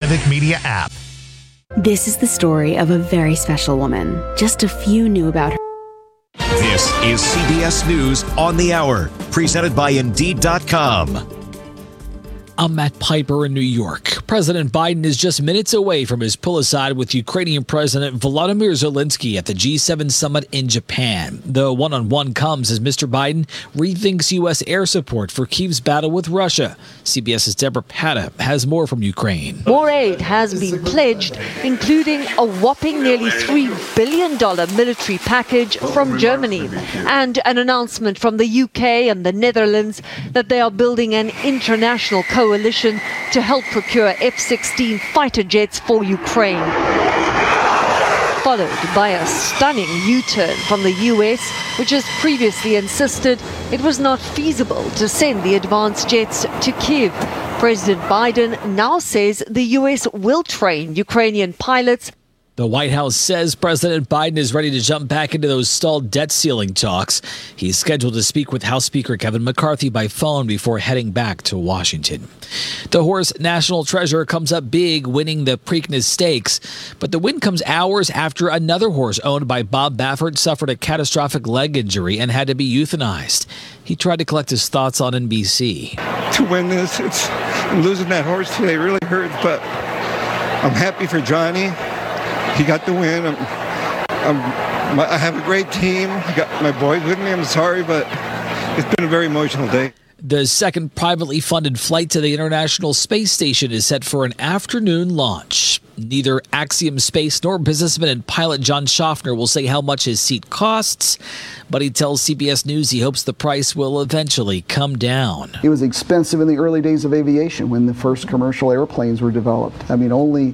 Civic Media app. This is the story of a very special woman. Just a few knew about her. This is CBS News on the Hour, presented by Indeed.com. I'm Matt Piper in New York. President Biden is just minutes away from his pull-aside with Ukrainian President Volodymyr Zelensky at the G7 summit in Japan. The one-on-one comes as Mr. Biden rethinks U.S. air support for Kyiv's battle with Russia. CBS's Deborah Patta has more from Ukraine. More aid has been pledged, including a whopping nearly $3 billion military package from Germany and an announcement from the UK and the Netherlands that they are building an international coalition to help procure F-16 fighter jets for Ukraine. Followed by a stunning U-turn from the US, which has previously insisted it was not feasible to send the advanced jets to Kyiv. President Biden now says the US will train Ukrainian pilots. The White House says President Biden is ready to jump back into those stalled debt ceiling talks. He's scheduled to speak with House Speaker Kevin McCarthy by phone before heading back to Washington. The horse National Treasure comes up big, winning the Preakness Stakes. But the win comes hours after another horse owned by Bob Baffert suffered a catastrophic leg injury and had to be euthanized. He tried to collect his thoughts on NBC. To win this, losing that horse today really hurts, but I'm happy for Johnny. He got the win. I have a great team. I got my boys with me. I'm sorry, but it's been a very emotional day. The second privately funded flight to the International Space Station is set for an afternoon launch. Neither Axiom Space nor businessman and pilot John Schaffner will say how much his seat costs, but he tells CBS News he hopes the price will eventually come down. It was expensive in the early days of aviation when the first commercial airplanes were developed. I mean,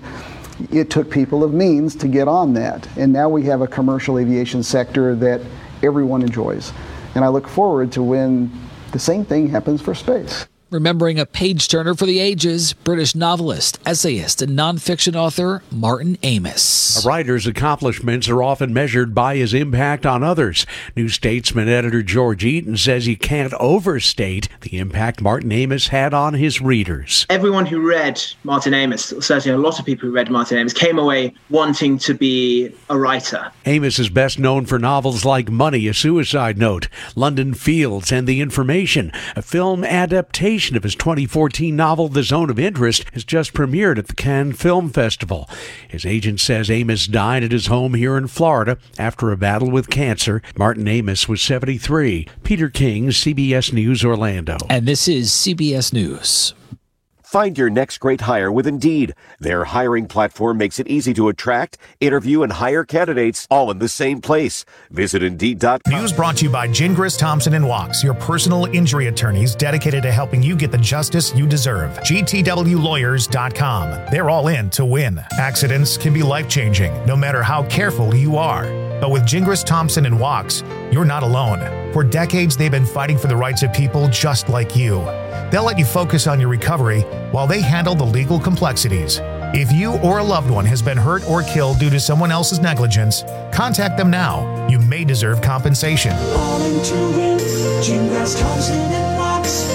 it took people of means to get on that. And now we have a commercial aviation sector that everyone enjoys. And I look forward to when the same thing happens for space. Remembering a page-turner for the ages, British novelist, essayist, and nonfiction author Martin Amis. A writer's accomplishments are often measured by his impact on others. New Statesman editor George Eaton says he can't overstate the impact Martin Amis had on his readers. Everyone who read Martin Amis, certainly a lot of people who read Martin Amis, came away wanting to be a writer. Amis is best known for novels like Money, A Suicide Note, London Fields, and The Information. A film adaptation of his 2014 novel The Zone of Interest has just premiered at the Cannes Film Festival. His agent says Amis died at his home here in Florida after a battle with cancer. Martin Amis was 73. Peter King, CBS News, Orlando. And this is CBS News. Find your next great hire with Indeed. Their hiring platform makes it easy to attract, interview, and hire candidates all in the same place. Visit Indeed.com. News brought to you by Gingras, Thompson & Wachs, your personal injury attorneys dedicated to helping you get the justice you deserve. GTWLawyers.com. They're all in to win. Accidents can be life-changing, no matter how careful you are. But with Gingras, Thompson & Wachs, you're not alone. For decades, they've been fighting for the rights of people just like you. They'll let you focus on your recovery while they handle the legal complexities. If you or a loved one has been hurt or killed due to someone else's negligence, contact them now. You may deserve compensation. All in to win. Gingras, Thompson & Wachs.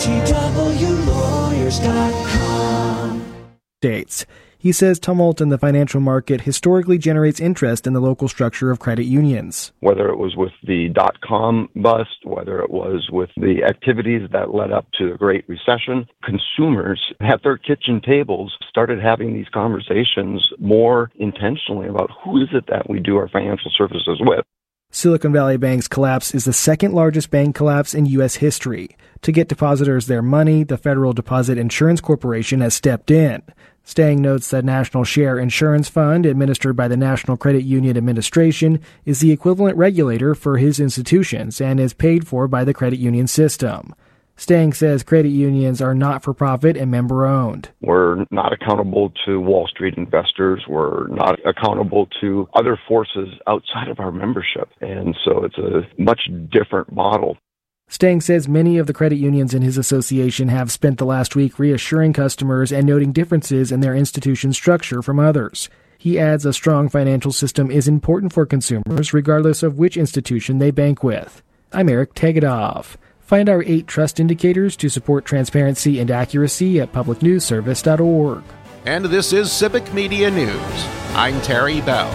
GTWLawyers.com. States. He says tumult in the financial market historically generates interest in the local structure of credit unions. Whether it was with the dot-com bust, whether it was with the activities that led up to the Great Recession, consumers at their kitchen tables started having these conversations more intentionally about who is it that we do our financial services with. Silicon Valley Bank's collapse is the second largest bank collapse in U.S. history. To get depositors their money, the Federal Deposit Insurance Corporation has stepped in. Stang notes that National Share Insurance Fund, administered by the National Credit Union Administration, is the equivalent regulator for his institutions and is paid for by the credit union system. Stang says credit unions are not-for-profit and member-owned. We're not accountable to Wall Street investors. We're not accountable to other forces outside of our membership. And so it's a much different model. Stang says many of the credit unions in his association have spent the last week reassuring customers and noting differences in their institution structure from others. He adds a strong financial system is important for consumers regardless of which institution they bank with. I'm Eric Tegedoff. Find our 8 trust indicators to support transparency and accuracy at publicnewsservice.org. and this is Civic Media News. I'm Terry Bell.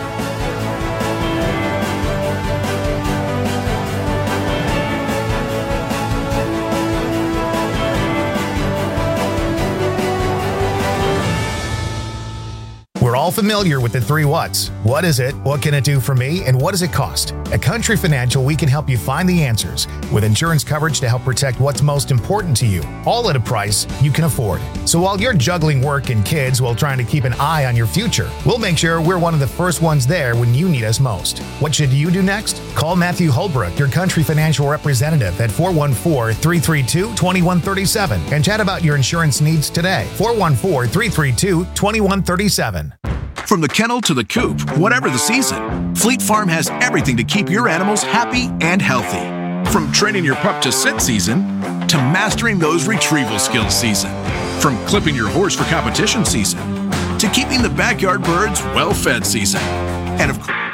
We're all familiar with the 3 whats. What is it? What can it do for me? And what does it cost? At Country Financial, we can help you find the answers with insurance coverage to help protect what's most important to you, all at a price you can afford. So while you're juggling work and kids while trying to keep an eye on your future, we'll make sure we're one of the first ones there when you need us most. What should you do next? Call Matthew Holbrook, your Country Financial representative, at 414-332-2137 and chat about your insurance needs today. 414-332-2137. From the kennel to the coop, whatever the season, Fleet Farm has everything to keep your animals happy and healthy. From training your pup to sit season, to mastering those retrieval skills season. From clipping your horse for competition season, to keeping the backyard birds well-fed season. And of course,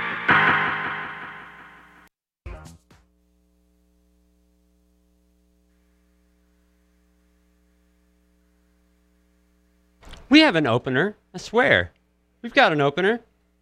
we have an opener, I swear. We've got an opener.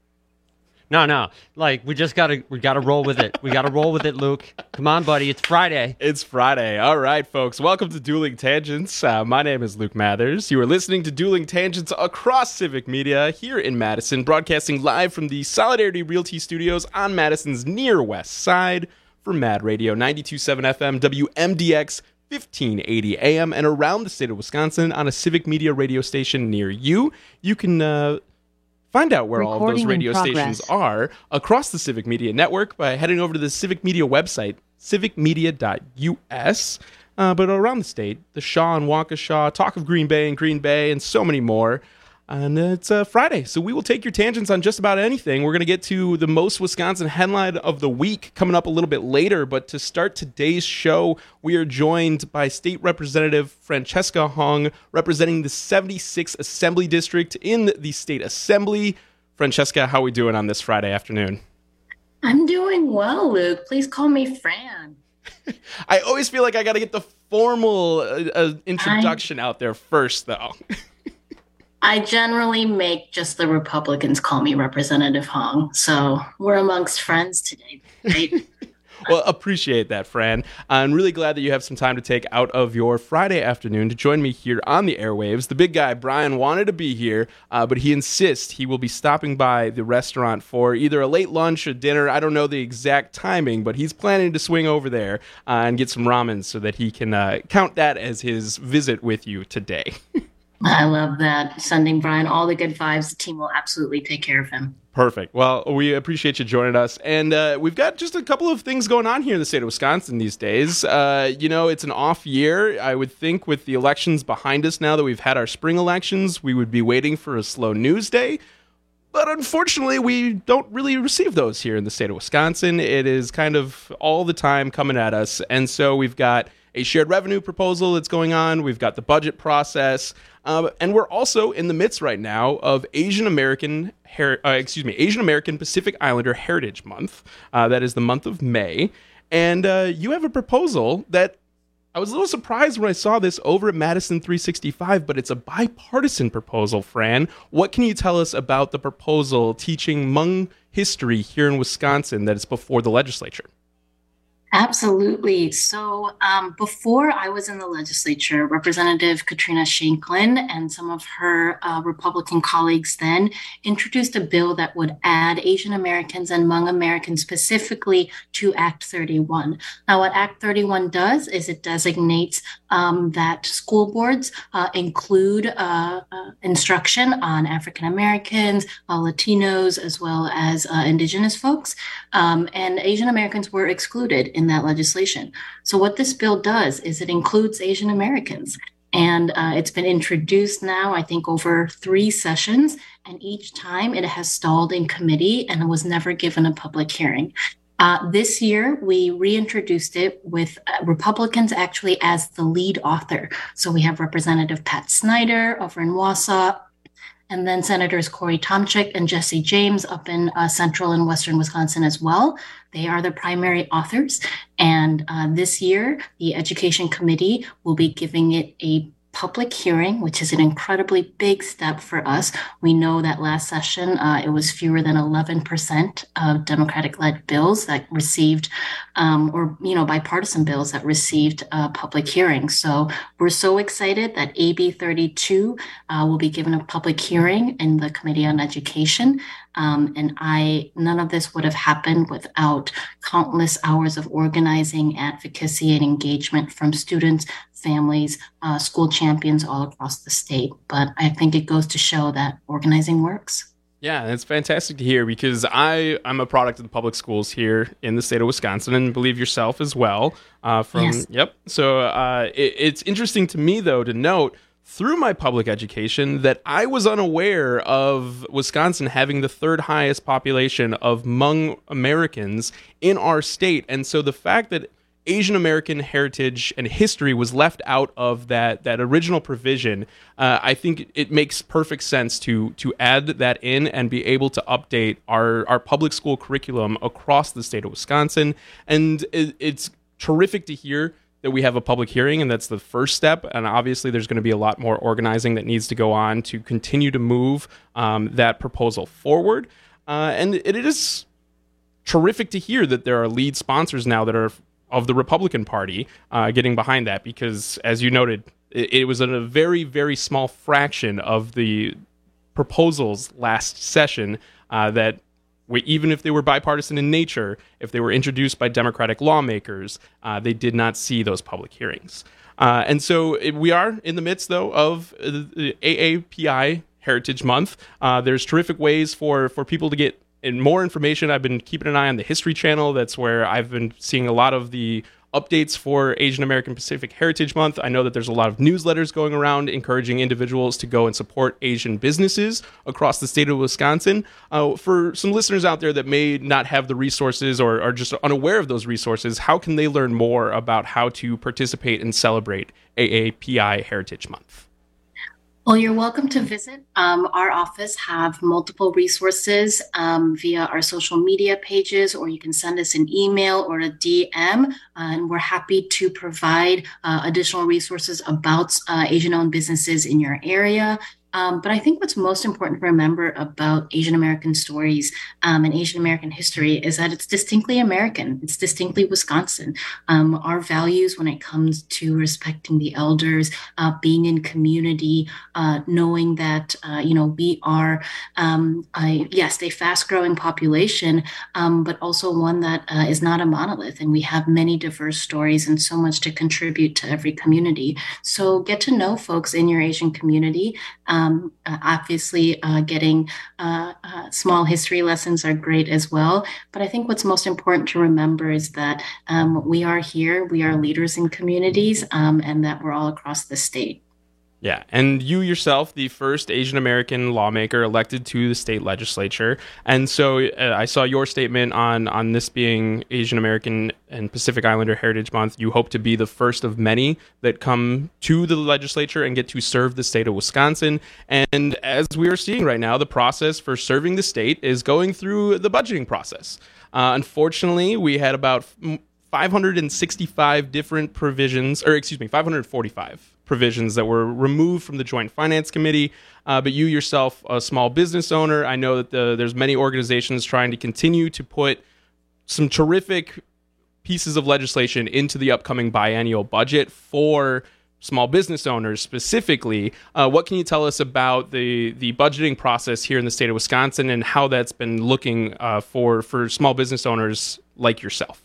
No. Like, we gotta roll with it. We gotta roll with it, Luke. Come on, buddy. It's Friday. It's Friday. All right, folks. Welcome to Dueling Tangents. My name is Luke Mathers. You are listening to Dueling Tangents across Civic Media here in Madison, broadcasting live from the Solidarity Realty Studios on Madison's near west side for Mad Radio 92.7 FM, WMDX 1580 AM, and around the state of Wisconsin on a Civic Media radio station near you. You can find out where all of those radio stations are across the Civic Media Network by heading over to the Civic Media website, civicmedia.us. But around the state, the Shaw and Waukesha, Talk of Green Bay and Green Bay, and so many more. And it's Friday, so we will take your tangents on just about anything. We're going to get to the most Wisconsin headline of the week coming up a little bit later. But to start today's show, we are joined by State Representative Francesca Hong, representing the 76th Assembly District in the State Assembly. Francesca, how are we doing on this Friday afternoon? I'm doing well, Luke. Please call me Fran. I always feel like I got to get the formal introduction out there first, though. I generally make just the Republicans call me Representative Hong, so we're amongst friends today, right? Well, appreciate that, Fran. I'm really glad that you have some time to take out of your Friday afternoon to join me here on the airwaves. The big guy, Brian, wanted to be here, but he insists he will be stopping by the restaurant for either a late lunch or dinner. I don't know the exact timing, but he's planning to swing over there and get some ramen so that he can count that as his visit with you today. I love that. Sending Brian all the good vibes. The team will absolutely take care of him. Perfect. Well, we appreciate you joining us. And we've got just a couple of things going on here in the state of Wisconsin these days. It's an off year. I would think with the elections behind us now that we've had our spring elections, we would be waiting for a slow news day. But unfortunately, we don't really receive those here in the state of Wisconsin. It is kind of all the time coming at us. And so we've got a shared revenue proposal that's going on. We've got the budget process. And we're also in the midst right now of Asian American Pacific Islander Heritage Month. That is the month of May. And you have a proposal that I was a little surprised when I saw this over at Madison 365, but it's a bipartisan proposal, Fran. What can you tell us about the proposal teaching Hmong history here in Wisconsin that is before the legislature? Absolutely. So before I was in the legislature, Representative Katrina Shanklin and some of her Republican colleagues then introduced a bill that would add Asian Americans and Hmong Americans specifically to Act 31. Now, what Act 31 does is it designates that school boards include instruction on African Americans, Latinos, as well as Indigenous folks. And Asian Americans were excluded in that legislation. So what this bill does is it includes Asian Americans. And it's been introduced now, I think, over 3 sessions. And each time it has stalled in committee and was never given a public hearing. This year, we reintroduced it with Republicans actually as the lead author. So we have Representative Pat Snyder over in Wausau, and then Senators Corey Tomczyk and Jesse James up in central and western Wisconsin as well. They are the primary authors. And this year, the Education Committee will be giving it a public hearing, which is an incredibly big step for us. We know that last session, it was fewer than 11% of Democratic-led bills that received, bipartisan bills that received public hearings. So we're so excited that AB 32 will be given a public hearing in the Committee on Education. None of this would have happened without countless hours of organizing, advocacy, and engagement from students, families, school champions all across the state. But I think it goes to show that organizing works. Yeah, it's fantastic to hear because I'm a product of the public schools here in the state of Wisconsin, and believe yourself as well. Yes. Yep. So it's interesting to me, though, to note through my public education that I was unaware of Wisconsin having the third highest population among Americans in our state. And so the fact that Asian American heritage and history was left out of that original provision, I think it makes perfect sense to add that in and be able to update our public school curriculum across the state of Wisconsin. And it's terrific to hear that we have a public hearing, and that's the first step. And obviously there's going to be a lot more organizing that needs to go on to continue to move that proposal forward. And it is terrific to hear that there are lead sponsors now that are of the Republican Party getting behind that, because as you noted, it was in a very, very small fraction of the proposals last session that even if they were bipartisan in nature, if they were introduced by Democratic lawmakers, they did not see those public hearings. And so we are in the midst, though, of the AAPI Heritage Month. There's terrific ways for people to get more information. I've been keeping an eye on the History Channel. That's where I've been seeing a lot of the updates for Asian American Pacific Heritage Month. I know that there's a lot of newsletters going around encouraging individuals to go and support Asian businesses across the state of Wisconsin. For some listeners out there that may not have the resources or are just unaware of those resources, how can they learn more about how to participate and celebrate AAPI Heritage Month? Well, you're welcome to visit. Our office have multiple resources via our social media pages, or you can send us an email or a DM, and we're happy to provide additional resources about Asian-owned businesses in your area. But I think what's most important to remember about Asian American stories and Asian American history is that it's distinctly American. It's distinctly Wisconsin. Our values when it comes to respecting the elders, being in community, knowing that, we are, yes, a fast-growing population, but also one that is not a monolith. And we have many diverse stories and so much to contribute to every community. So get to know folks in your Asian community. Obviously, getting small history lessons are great as well. But I think what's most important to remember is that we are here, we are leaders in communities, and that we're all across the state. Yeah, and you yourself, the first Asian American lawmaker elected to the state legislature. And so I saw your statement on this being Asian American and Pacific Islander Heritage Month. You hope to be the first of many that come to the legislature and get to serve the state of Wisconsin. And as we are seeing right now, the process for serving the state is going through the budgeting process. Unfortunately, we had about 565 different provisions, 545 provisions that were removed from the Joint Finance Committee. But you yourself, a small business owner, I know that there's many organizations trying to continue to put some terrific pieces of legislation into the upcoming biennial budget for small business owners specifically. What can you tell us about the budgeting process here in the state of Wisconsin and how that's been looking for small business owners like yourself?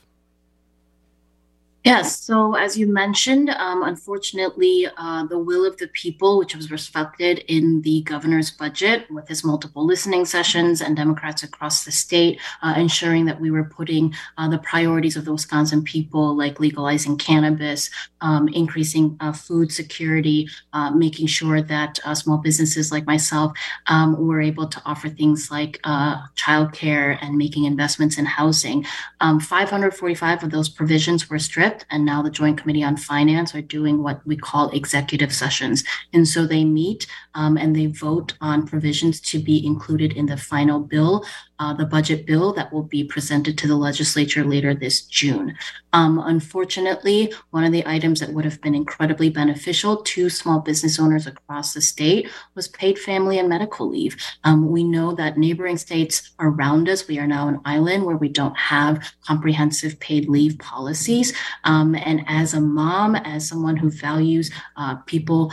Yes. So as you mentioned, unfortunately, the will of the people, which was reflected in the governor's budget with his multiple listening sessions and Democrats across the state, ensuring that we were putting the priorities of the Wisconsin people, like legalizing cannabis, increasing food security, making sure that small businesses like myself were able to offer things like childcare and making investments in housing. 545 of those provisions were stripped. And now the Joint Committee on Finance are doing what we call executive sessions. And so they meet and they vote on provisions to be included in the final bill. the budget bill that will be presented to the legislature later this June. Unfortunately, one of the items that would have been incredibly beneficial to small business owners across the state was paid family and medical leave. We know that neighboring states around us, we are now an island where we don't have comprehensive paid leave policies. And as a mom, as someone who values people,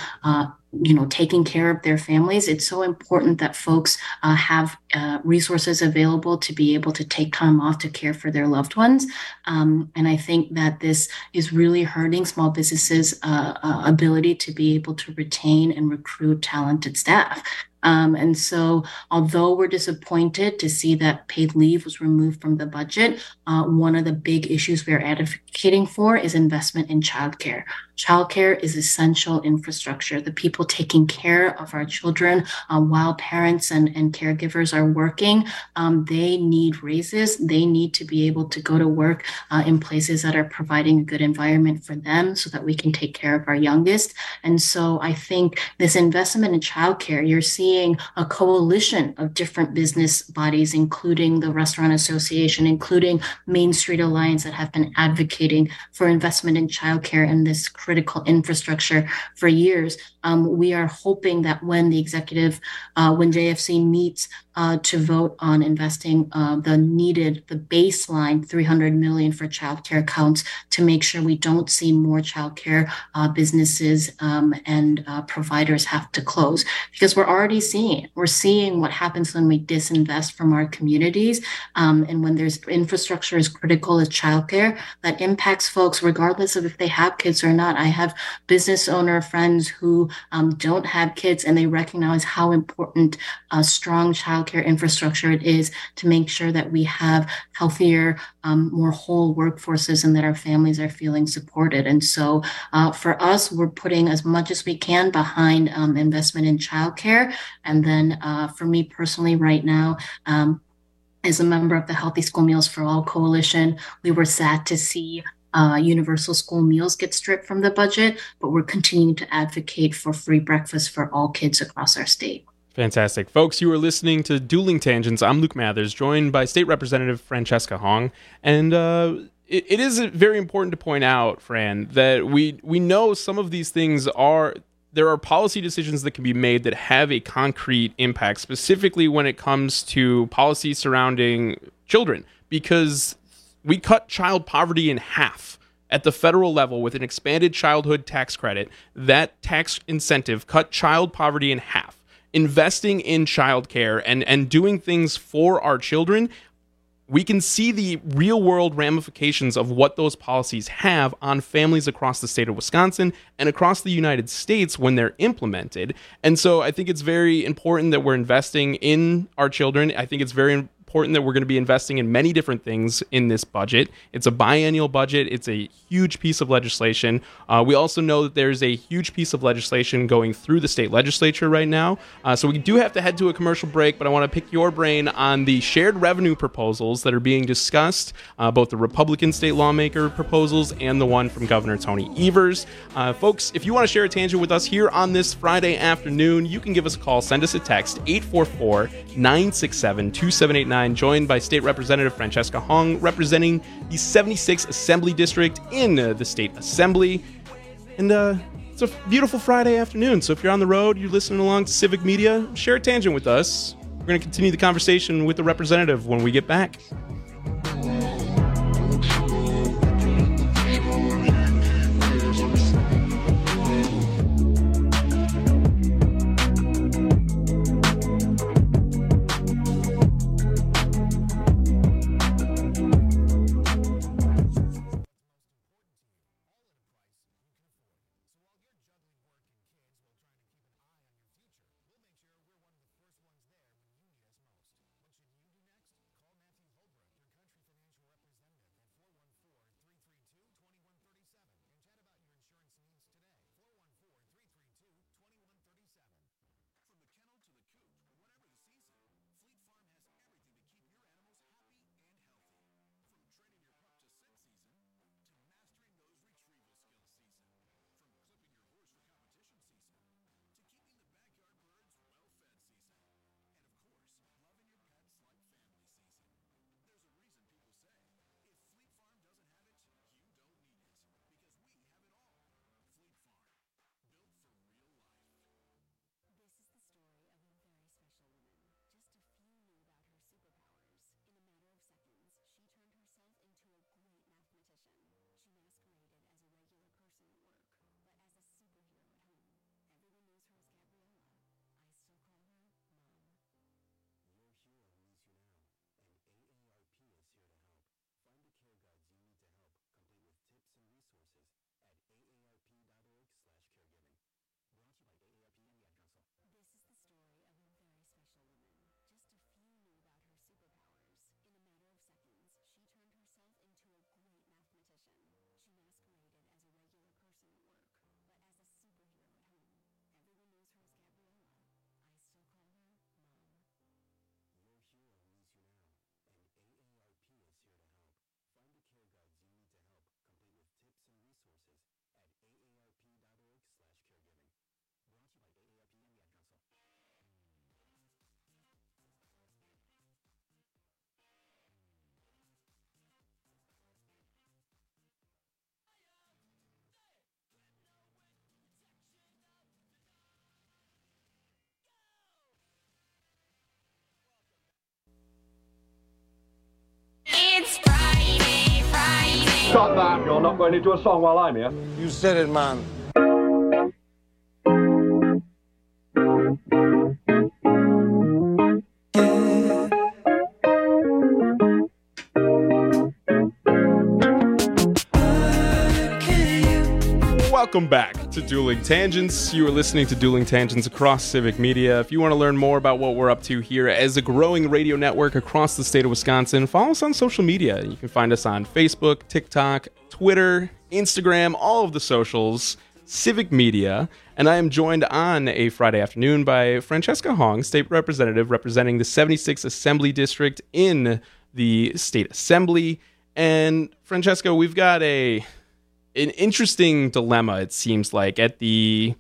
taking care of their families, it's so important that folks have resources available to be able to take time off to care for their loved ones. And I think that this is really hurting small businesses' ability to be able to retain and recruit talented staff. And so, although we're disappointed to see that paid leave was removed from the budget, one of the big issues we're advocating for is investment in childcare. Childcare is essential infrastructure. The people taking care of our children while parents and caregivers are working, they need raises. They need to be able to go to work in places that are providing a good environment for them so that we can take care of our youngest. And so I think this investment in childcare, you're seeing a coalition of different business bodies, including the Restaurant Association, including Main Street Alliance, that have been advocating for investment in childcare and this critical infrastructure for years. We are hoping that when the executive, when JFC meets to vote on investing the baseline $300 million for childcare accounts, to make sure we don't see more childcare businesses and providers have to close, because we're already seeing it. We're seeing what happens when we disinvest from our communities, and when there's infrastructure as critical as childcare that impacts folks regardless of if they have kids or not. I have business owner friends who don't have kids, and they recognize how important strong childcare infrastructure it is to make sure that we have healthier, more whole workforces, and that our families are feeling supported. And so for us, we're putting as much as we can behind investment in childcare. And then for me personally right now, as a member of the Healthy School Meals for All Coalition, we were sad to see universal school meals get stripped from the budget, but we're continuing to advocate for free breakfast for all kids across our state. Fantastic. Folks, you are listening to Dueling Tangents. I'm Luke Mathers, joined by State Representative Francesca Hong. And it is very important to point out, Fran, that we know some of these things there are policy decisions that can be made that have a concrete impact, specifically when it comes to policy surrounding children, because we cut child poverty in half at the federal level with an expanded childhood tax credit. That tax incentive cut child poverty in half. Investing in childcare and doing things for our children, we can see the real world ramifications of what those policies have on families across the state of Wisconsin and across the United States when they're implemented. And so I think it's very important that we're investing in our children. I think it's very important that we're going to be investing in many different things in this budget. It's a biennial budget. It's a huge piece of legislation. We also know that there's a huge piece of legislation going through the state legislature right now. So we do have to head to a commercial break, but I want to pick your brain on the shared revenue proposals that are being discussed, both the Republican state lawmaker proposals and the one from Governor Tony Evers. Folks, if you want to share a tangent with us here on this Friday afternoon, you can give us a call. Send us a text, 844-967-2789. Joined by State Representative Francesca Hong, representing the 76th Assembly District in the State Assembly. And it's a beautiful Friday afternoon, so if you're on the road, you're listening along to Civic Media, share a tangent with us. We're going to continue the conversation with the representative when we get back. Stop that! You're not going into a song while I'm here. You said it, man. Welcome back to Dueling Tangents. You are listening to Dueling Tangents across Civic Media. If you want to learn more about what we're up to here as a growing radio network across the state of Wisconsin, follow us on social media. You can find us on Facebook, TikTok, Twitter, Instagram, all of the socials, Civic Media. And I am joined on a Friday afternoon by Francesca Hong, state representative representing the 76th Assembly District in the State Assembly. And Francesca, we've got an interesting dilemma, it seems like, at the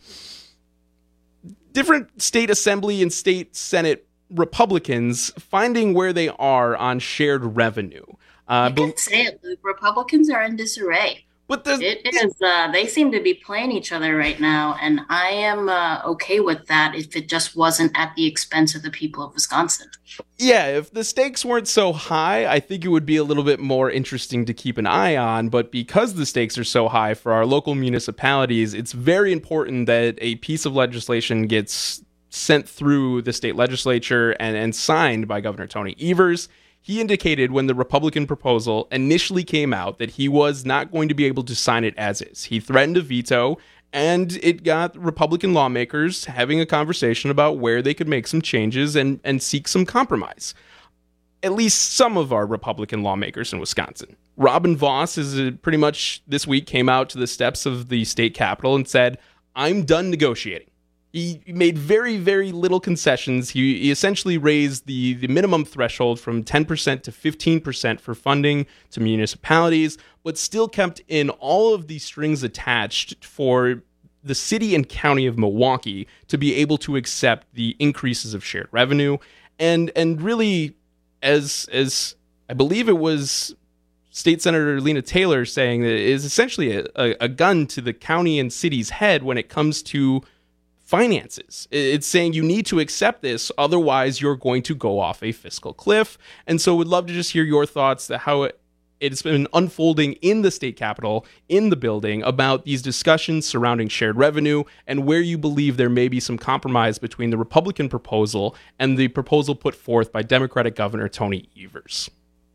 different state assembly and state senate Republicans finding where they are on shared revenue. You can say it, Luke. Republicans are in disarray. But they seem to be playing each other right now, and I am okay with that if it just wasn't at the expense of the people of Wisconsin. Yeah, if the stakes weren't so high, I think it would be a little bit more interesting to keep an eye on. But because the stakes are so high for our local municipalities, it's very important that a piece of legislation gets sent through the state legislature and signed by Governor Tony Evers. He indicated when the Republican proposal initially came out that he was not going to be able to sign it as is. He threatened a veto, and it got Republican lawmakers having a conversation about where they could make some changes and seek some compromise. At least some of our Republican lawmakers in Wisconsin. Robin Vos is pretty much this week came out to the steps of the state capitol and said, "I'm done negotiating." He made very, very little concessions. He essentially raised the minimum threshold from 10% to 15% for funding to municipalities, but still kept in all of the strings attached for the city and county of Milwaukee to be able to accept the increases of shared revenue. And really, as I believe it was State Senator Lena Taylor saying, that it is essentially a gun to the county and city's head when it comes to finances. It's saying you need to accept this, otherwise you're going to go off a fiscal cliff. And so we'd love to just hear your thoughts to how it's been unfolding in the state capitol, in the building, about these discussions surrounding shared revenue and where you believe there may be some compromise between the Republican proposal and the proposal put forth by Democratic Governor Tony Evers.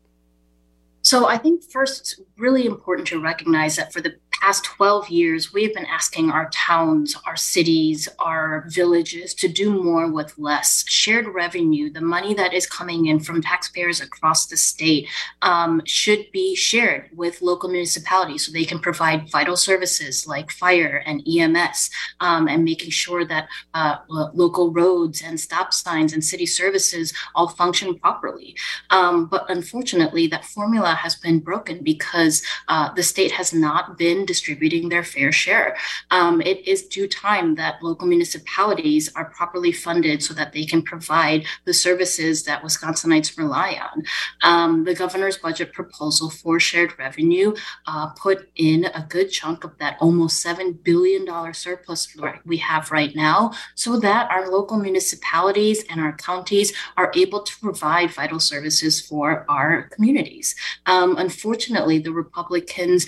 So I think first it's really important to recognize that for the past 12 years, we have been asking our towns, our cities, our villages to do more with less. Shared revenue, the money that is coming in from taxpayers across the state, should be shared with local municipalities so they can provide vital services like fire and EMS, and making sure that local roads and stop signs and city services all function properly. But unfortunately, that formula has been broken because the state has not been distributing their fair share. It is due time that local municipalities are properly funded so that they can provide the services that Wisconsinites rely on. The governor's budget proposal for shared revenue put in a good chunk of that almost $7 billion surplus we have right now so that our local municipalities and our counties are able to provide vital services for our communities. Unfortunately, the Republicans,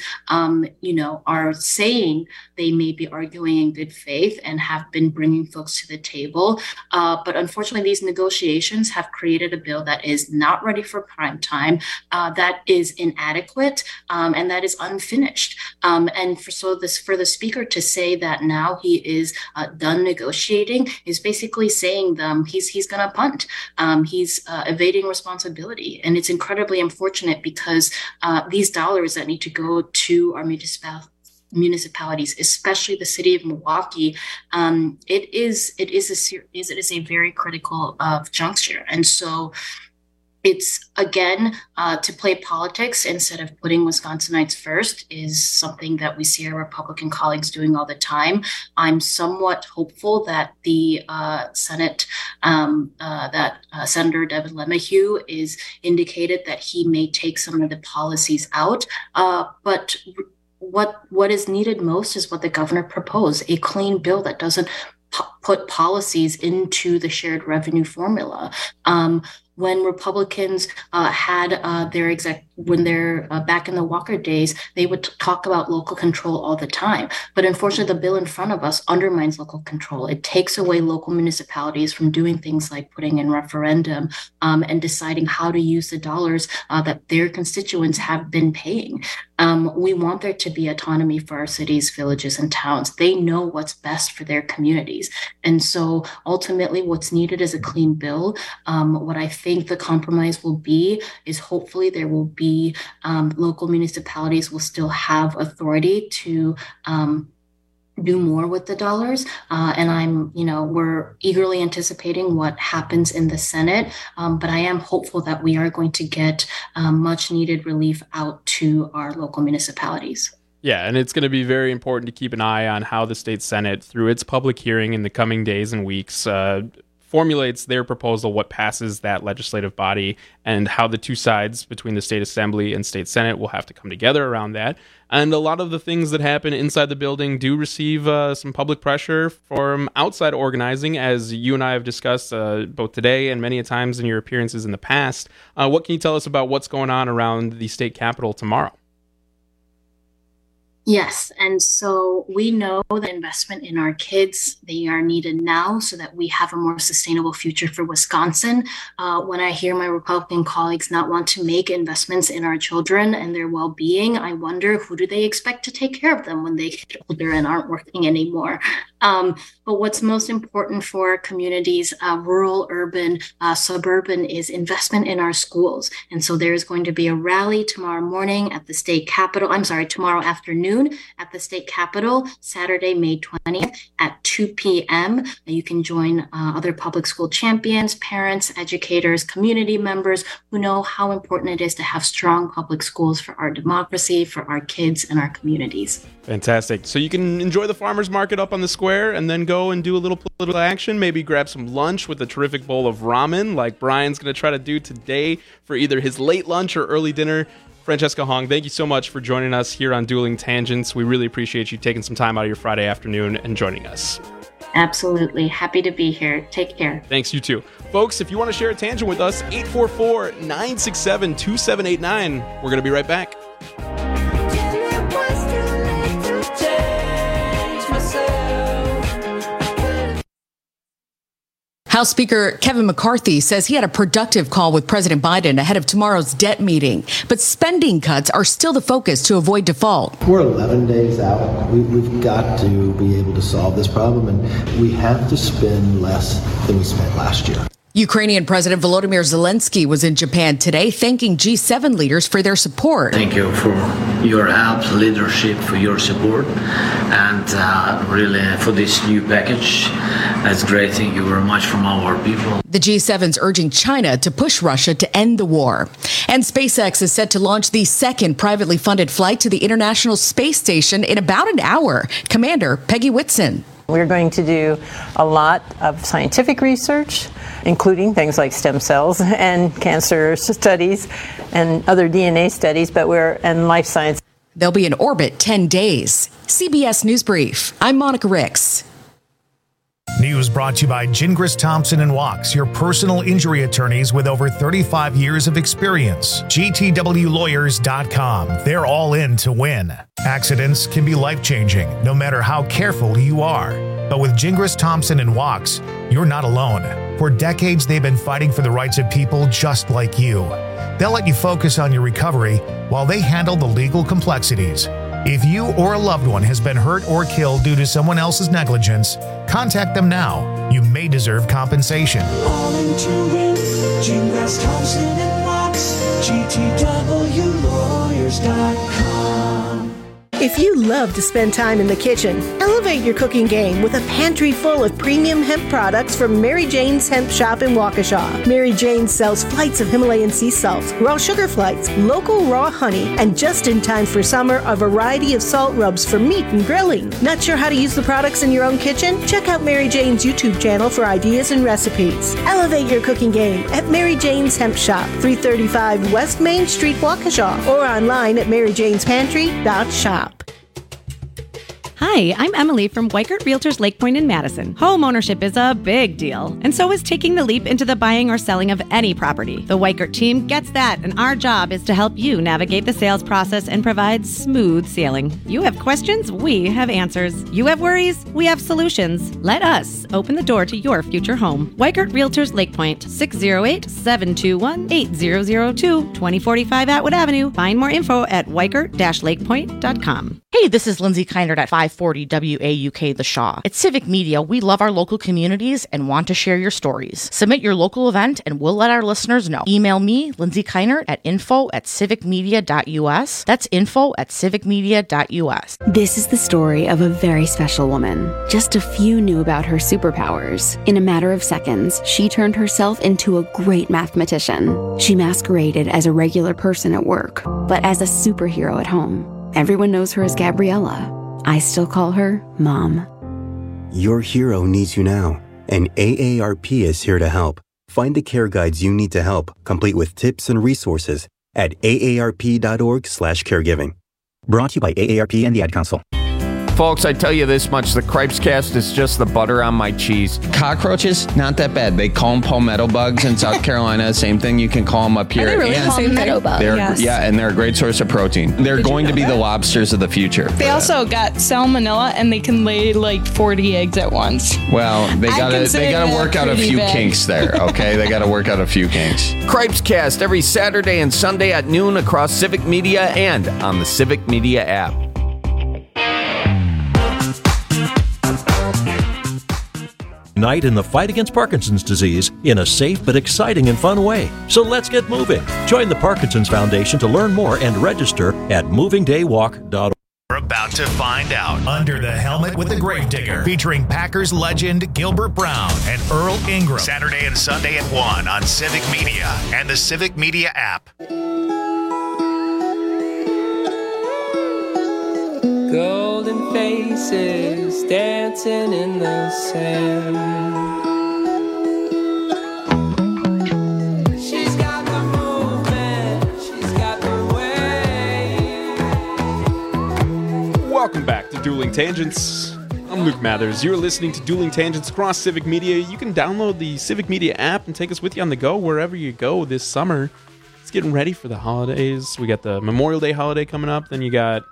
are saying they may be arguing in good faith and have been bringing folks to the table. But unfortunately, these negotiations have created a bill that is not ready for prime time, that is inadequate, and that is unfinished. And for the speaker to say that now he is done negotiating is basically saying he's going to punt. He's evading responsibility. And it's incredibly unfortunate because these dollars that need to go to our municipalities, especially the city of Milwaukee, it is a very critical juncture. And so it's, again, to play politics instead of putting Wisconsinites first is something that we see our Republican colleagues doing all the time. I'm somewhat hopeful that the Senate, Senator Devin LeMahieu is indicated that he may take some of the policies out, but what is needed most is what the governor proposed, a clean bill that doesn't put policies into the shared revenue formula. When Republicans had when they're back in the Walker days, they would talk about local control all the time. But unfortunately, the bill in front of us undermines local control. It takes away local municipalities from doing things like putting in referendum and deciding how to use the dollars that their constituents have been paying. We want there to be autonomy for our cities, villages, and towns. They know what's best for their communities. And so ultimately what's needed is a clean bill. What I think the compromise will be is hopefully there will be local municipalities will still have authority to do more with the dollars. And we're eagerly anticipating what happens in the Senate. But I am hopeful that we are going to get much needed relief out to our local municipalities. Yeah, and it's going to be very important to keep an eye on how the state Senate, through its public hearing in the coming days and weeks, formulates their proposal, what passes that legislative body, and how the two sides between the state assembly and state senate will have to come together around that. And a lot of the things that happen inside the building do receive some public pressure from outside organizing, as you and I have discussed both today and many a times in your appearances in the past. What can you tell us about what's going on around the state capitol tomorrow? Yes, and so we know that investment in our kids, they are needed now so that we have a more sustainable future for Wisconsin. When I hear my Republican colleagues not want to make investments in our children and their well-being, I wonder, who do they expect to take care of them when they get older and aren't working anymore? But what's most important for our communities, rural, urban, suburban, is investment in our schools. And so there's going to be a rally tomorrow morning at the state capitol. Tomorrow afternoon at the state capitol, Saturday, May 20th at 2 p.m. You can join other public school champions, parents, educators, community members who know how important it is to have strong public schools for our democracy, for our kids, and our communities. Fantastic. So you can enjoy the farmers market up on the square and then go and do a little political action, maybe grab some lunch with a terrific bowl of ramen like Brian's going to try to do today for either his late lunch or early dinner. Francesca Hong, thank you so much for joining us here on Dueling Tangents. We really appreciate you taking some time out of your Friday afternoon and joining us. Absolutely. Happy to be here. Take care. Thanks, you too. Folks, if you want to share a tangent with us, 844-967-2789. We're going to be right back. House Speaker Kevin McCarthy says he had a productive call with President Biden ahead of tomorrow's debt meeting, but spending cuts are still the focus to avoid default. We're 11 days out. We've got to be able to solve this problem, and we have to spend less than we spent last year. Ukrainian President Volodymyr Zelensky was in Japan today, thanking G7 leaders for their support. Thank you for your help, leadership, for your support, and really for this new package. That's great. Thank you very much from all our people. The G7's urging China to push Russia to end the war. And SpaceX is set to launch the second privately funded flight to the International Space Station in about an hour. Commander Peggy Whitson. We're going to do a lot of scientific research, including things like stem cells and cancer studies and other DNA studies, and life science. They'll be in orbit 10 days. CBS News Brief. I'm Monica Ricks. News brought to you by Gingras Thompson & Wachs, your personal injury attorneys with over 35 years of experience. GTWlawyers.com. They're all in to win. Accidents can be life-changing, no matter how careful you are. But with Gingras Thompson & Wachs, you're not alone. For decades, they've been fighting for the rights of people just like you. They'll let you focus on your recovery while they handle the legal complexities. If you or a loved one has been hurt or killed due to someone else's negligence, contact them now. You may deserve compensation. All in to win. Gingras Thompson & Wachs. GTWlawyers.com. If you love to spend time in the kitchen, elevate your cooking game with a pantry full of premium hemp products from Mary Jane's Hemp Shop in Waukesha. Mary Jane sells flights of Himalayan sea salt, raw sugar flights, local raw honey, and just in time for summer, a variety of salt rubs for meat and grilling. Not sure how to use the products in your own kitchen? Check out Mary Jane's YouTube channel for ideas and recipes. Elevate your cooking game at Mary Jane's Hemp Shop, 335 West Main Street, Waukesha, or online at maryjanespantry.shop. Hi, I'm Emily from Weikert Realtors Lake Point in Madison. Home ownership is a big deal, and so is taking the leap into the buying or selling of any property. The Weikert team gets that, and our job is to help you navigate the sales process and provide smooth sailing. You have questions, we have answers. You have worries, we have solutions. Let us open the door to your future home. Weikert Realtors Lake Point, 608-721-8002, 2045 Atwood Avenue. Find more info at weikert-lakepoint.com. Hey, this is Lindsay Kindert at 540 WAUK The Shaw. At Civic Media, we love our local communities and want to share your stories. Submit your local event and we'll let our listeners know. Email me, Lindsay Kindert, at info@civicmedia.us. That's info@civicmedia.us. This is the story of a very special woman. Just a few knew about her superpowers. In a matter of seconds, she turned herself into a great mathematician. She masqueraded as a regular person at work, but as a superhero at home. Everyone knows her as Gabriella. I still call her Mom. Your hero needs you now, and AARP is here to help. Find the care guides you need to help, complete with tips and resources at aarp.org/caregiving. Brought to you by AARP and the Ad Council. Folks, I tell you this much, the Cripes Cast is just the butter on my cheese. Cockroaches, not that bad. They call them palmetto bugs in South Carolina. Same thing, you can call them up here. Are they really palmetto bugs? Yes. Yeah, and they're a great source of protein. They're going to be the lobsters of the future. They also got salmonella, and they can lay like 40 eggs at once. Well, they gotta work out a few kinks there, okay? They gotta work out a few kinks. Cripes Cast every Saturday and Sunday at noon across Civic Media and on the Civic Media app. Unite in the fight against Parkinson's disease in a safe but exciting and fun way. So let's get moving. Join the Parkinson's Foundation to learn more and register at movingdaywalk.org. We're about to find out. Under the Helmet with the Gravedigger, featuring Packers legend Gilbert Brown and Earl Ingram. Saturday and Sunday at 1 on Civic Media and the Civic Media app. Golden faces dancing in the sand. She's got the movement, she's got the way. Welcome back to Dueling Tangents. I'm Luke Mathers. You're listening to Dueling Tangents across Civic Media. You can download the Civic Media app and take us with you on the go wherever you go this summer. It's getting ready for the holidays. We got the Memorial Day holiday coming up. Then you got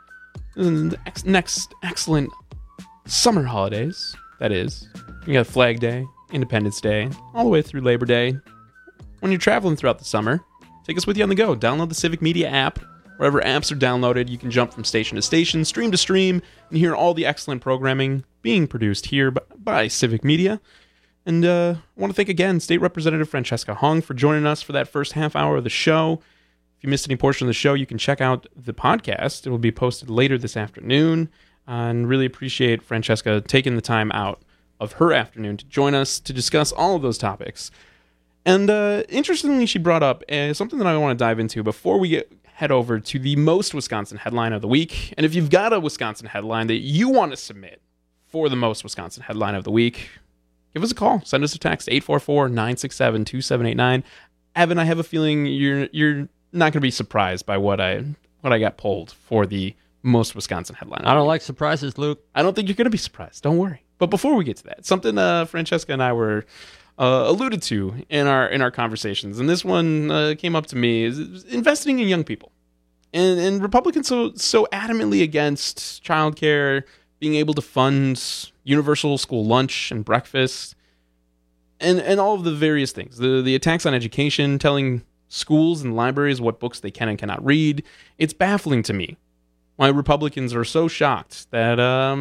next excellent summer holidays, that is. You got Flag Day, Independence Day, all the way through Labor Day. When you're traveling throughout the summer, take us with you on the go. Download the Civic Media app. Wherever apps are downloaded, you can jump from station to station, stream to stream, and hear all the excellent programming being produced here by Civic Media. And I want to thank again State Representative Francesca Hung for joining us for that first half hour of the show. If you missed any portion of the show, you can check out the podcast. It will be posted later this afternoon. And really appreciate Francesca taking the time out of her afternoon to join us to discuss all of those topics. And interestingly, she brought up something that I want to dive into before we head over to the most Wisconsin headline of the week. And if you've got a Wisconsin headline that you want to submit for the most Wisconsin headline of the week, give us a call. Send us a text, 844-967-2789. Evan, I have a feeling you're not going to be surprised by what I got pulled for the most Wisconsin headline. I don't like surprises, Luke. I don't think you're going to be surprised. Don't worry. But before we get to that, something Francesca and I were alluded to in our conversations, and this one came up to me, is investing in young people. And Republicans so adamantly against childcare, being able to fund universal school lunch and breakfast, and all of the various things. The attacks on education, telling schools and libraries what books they can and cannot read. It's baffling to me why Republicans are so shocked that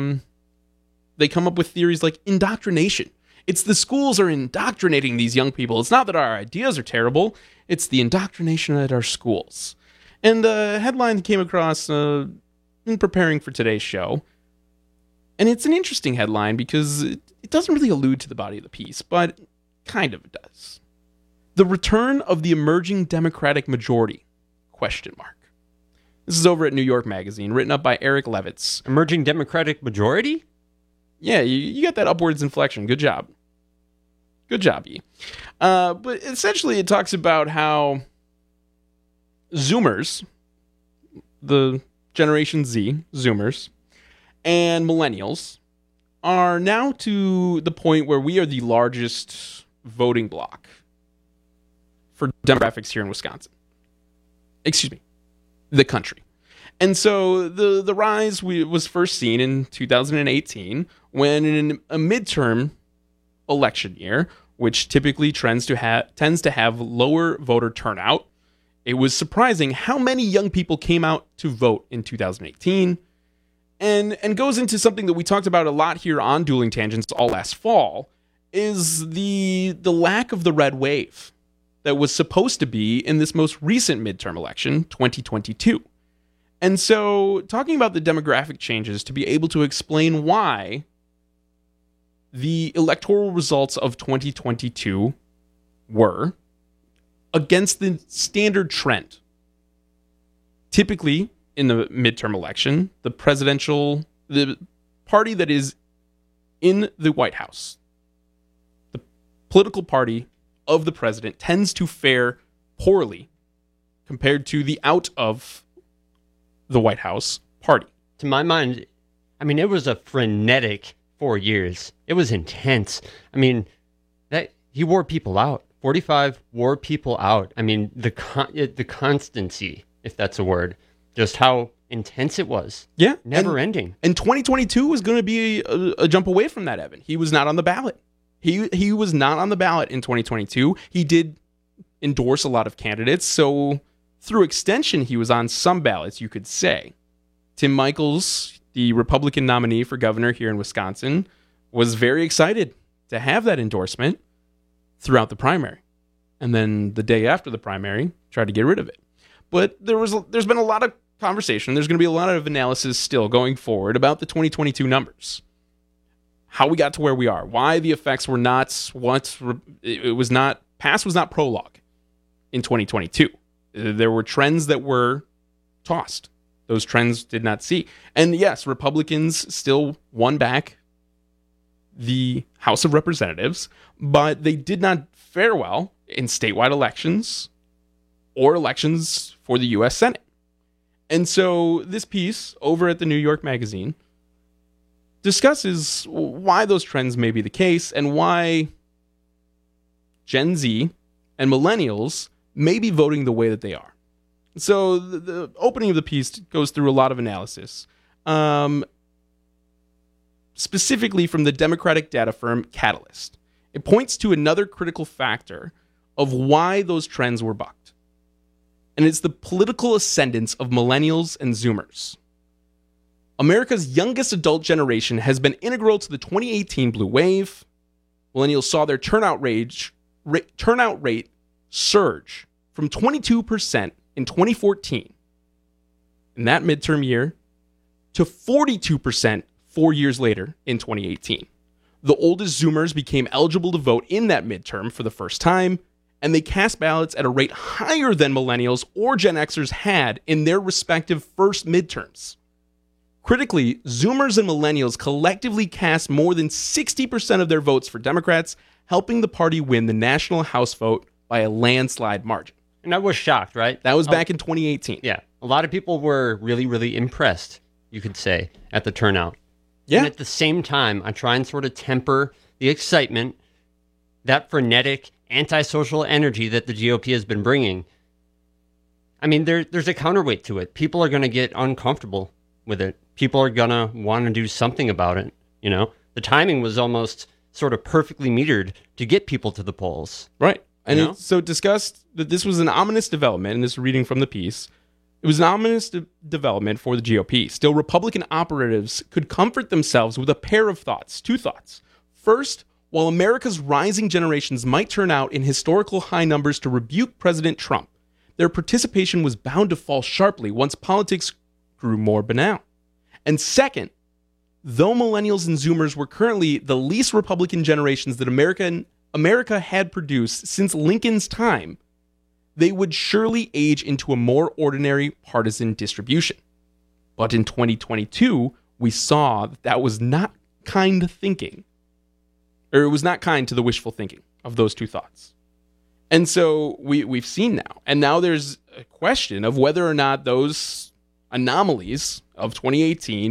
they come up with theories like indoctrination. It's the schools are indoctrinating these young people. It's not that our ideas are terrible. It's the indoctrination at our schools. And the headline came across in preparing for today's show. And it's an interesting headline because it doesn't really allude to the body of the piece, but kind of does. The return of the emerging Democratic majority, ? This is over at New York Magazine, written up by Eric Levitz. Emerging Democratic majority? Yeah, you got that upwards inflection. Good job. Good job, E. But essentially it talks about how Zoomers, the Generation Z, Zoomers, and millennials are now to the point where we are the largest voting bloc for demographics here in Wisconsin. Excuse me, the country. And so the rise was first seen in 2018 when in a midterm election year, which typically tends to have lower voter turnout, it was surprising how many young people came out to vote in 2018, and goes into something that we talked about a lot here on Dueling Tangents all last fall, is the lack of the red wave that was supposed to be in this most recent midterm election, 2022. And so, talking about the demographic changes to be able to explain why the electoral results of 2022 were against the standard trend. Typically, in the midterm election, the party that is in the White House, the political party of the president, tends to fare poorly compared to the out of the White House party. To my mind, I mean, it was a frenetic 4 years. It was intense. I mean, that he wore people out. 45 wore people out. I mean, the constancy, if that's a word, just how intense it was. Yeah. Never ending. And 2022 was going to be a jump away from that, Evan. He was not on the ballot. He was not on the ballot in 2022. He did endorse a lot of candidates, so through extension, he was on some ballots, you could say. Tim Michels, the Republican nominee for governor here in Wisconsin, was very excited to have that endorsement throughout the primary. And then the day after the primary, tried to get rid of it. But there's been a lot of conversation. There's going to be a lot of analysis still going forward about the 2022 numbers. How we got to where we are. Why the effects were not past was not prologue in 2022. There were trends that were tossed. Those trends did not see. And yes, Republicans still won back the House of Representatives, but they did not fare well in statewide elections or elections for the U.S. Senate. And so this piece over at the New York Magazine discusses why those trends may be the case and why Gen Z and millennials may be voting the way that they are. So the opening of the piece goes through a lot of analysis, specifically from the Democratic data firm Catalyst. It points to another critical factor of why those trends were bucked. And it's the political ascendance of millennials and Zoomers. America's youngest adult generation has been integral to the 2018 blue wave. Millennials saw their turnout rate surge from 22% in 2014, in that midterm year, to 42% 4 years later in 2018. The oldest Zoomers became eligible to vote in that midterm for the first time, and they cast ballots at a rate higher than millennials or Gen Xers had in their respective first midterms. Critically, Zoomers and millennials collectively cast more than 60% of their votes for Democrats, helping the party win the national House vote by a landslide margin. And I was shocked, right? That was back in 2018. Yeah. A lot of people were really, really impressed, you could say, at the turnout. Yeah. And at the same time, I try and sort of temper the excitement, that frenetic, antisocial energy that the GOP has been bringing. I mean, there's a counterweight to it. People are going to get uncomfortable with it. People are going to want to do something about it, you know? The timing was almost sort of perfectly metered to get people to the polls. Right. And it's so discussed that this was an ominous development, and this is reading from the piece. It was an ominous development for the GOP. Still, Republican operatives could comfort themselves with a pair of thoughts, two thoughts. First, while America's rising generations might turn out in historical high numbers to rebuke President Trump, their participation was bound to fall sharply once politics grew more banal. And second, though millennials and Zoomers were currently the least Republican generations that America had produced since Lincoln's time, they would surely age into a more ordinary partisan distribution. But in 2022, we saw that was not kind thinking, or it was not kind to the wishful thinking of those two thoughts. And so we've seen now, and now there's a question of whether or not those anomalies of 2018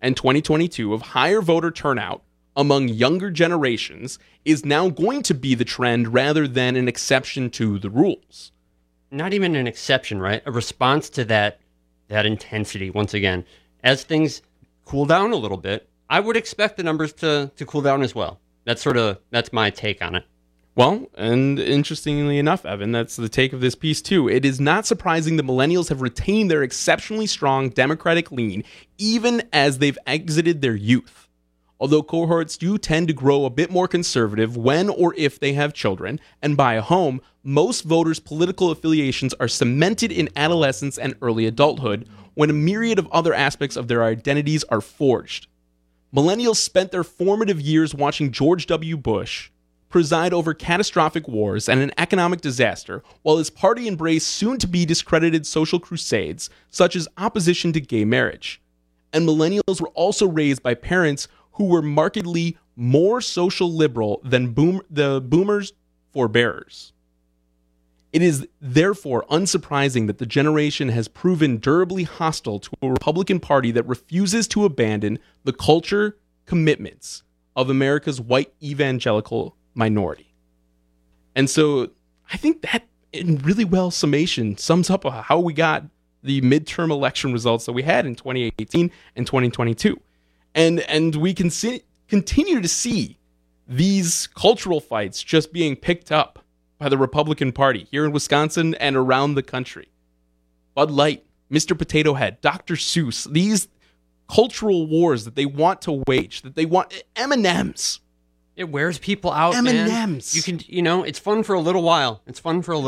and 2022 of higher voter turnout among younger generations is now going to be the trend rather than an exception to the rules. Not even an exception, right? A response to that intensity. Once again, as things cool down a little bit, I would expect the numbers to cool down as well. That's my take on it. Well, and interestingly enough, Evan, that's the take of this piece too. It is not surprising that millennials have retained their exceptionally strong Democratic lean even as they've exited their youth. Although cohorts do tend to grow a bit more conservative when or if they have children and buy a home, most voters' political affiliations are cemented in adolescence and early adulthood when a myriad of other aspects of their identities are forged. Millennials spent their formative years watching George W. Bush preside over catastrophic wars and an economic disaster, while his party embraced soon-to-be discredited social crusades, such as opposition to gay marriage. And millennials were also raised by parents who were markedly more social liberal than the boomers' forebearers. It is therefore unsurprising that the generation has proven durably hostile to a Republican Party that refuses to abandon the culture commitments of America's white evangelical minority. And so I think that in really well summation sums up how we got the midterm election results that we had in 2018 and 2022. And we can continue to see these cultural fights just being picked up by the Republican Party here in Wisconsin and around the country. Bud Light, Mr. Potato Head, Dr. Seuss, these cultural wars that they want to wage, that they want M&Ms. It wears people out, M&Ms. man. You can, it's fun for a little while. It's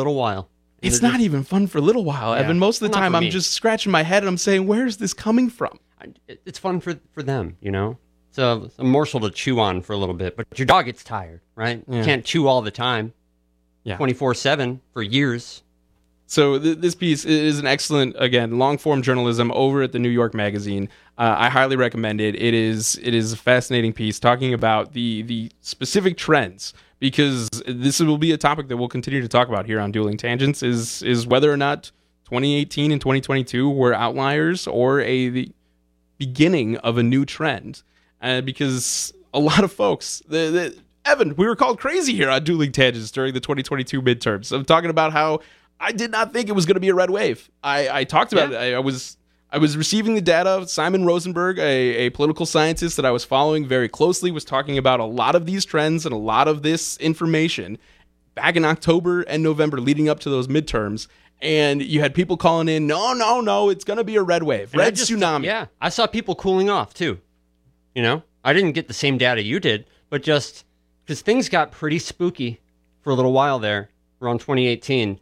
not even fun for a little while, Evan. Most of the time, I'm just scratching my head and I'm saying, where is this coming from? It's fun for them, It's a morsel to chew on for a little bit, but your dog gets tired, right? Yeah. You can't chew all the time, 24/7 for years. So this piece is an excellent, again, long-form journalism over at the New York Magazine. I highly recommend it. It is a fascinating piece talking about the specific trends, because this will be a topic that we'll continue to talk about here on Dueling Tangents, is whether or not 2018 and 2022 were outliers or the beginning of a new trend. Because a lot of folks, Evan, we were called crazy here on Dueling Tangents during the 2022 midterms. I'm talking about how I did not think it was going to be a red wave. I talked about it. I was receiving the data. Simon Rosenberg, a political scientist that I was following very closely, was talking about a lot of these trends and a lot of this information back in October and November leading up to those midterms. And you had people calling in, no, it's going to be a red wave, red tsunami. Yeah, I saw people cooling off too. I didn't get the same data you did, but just because things got pretty spooky for a little while there around 2018.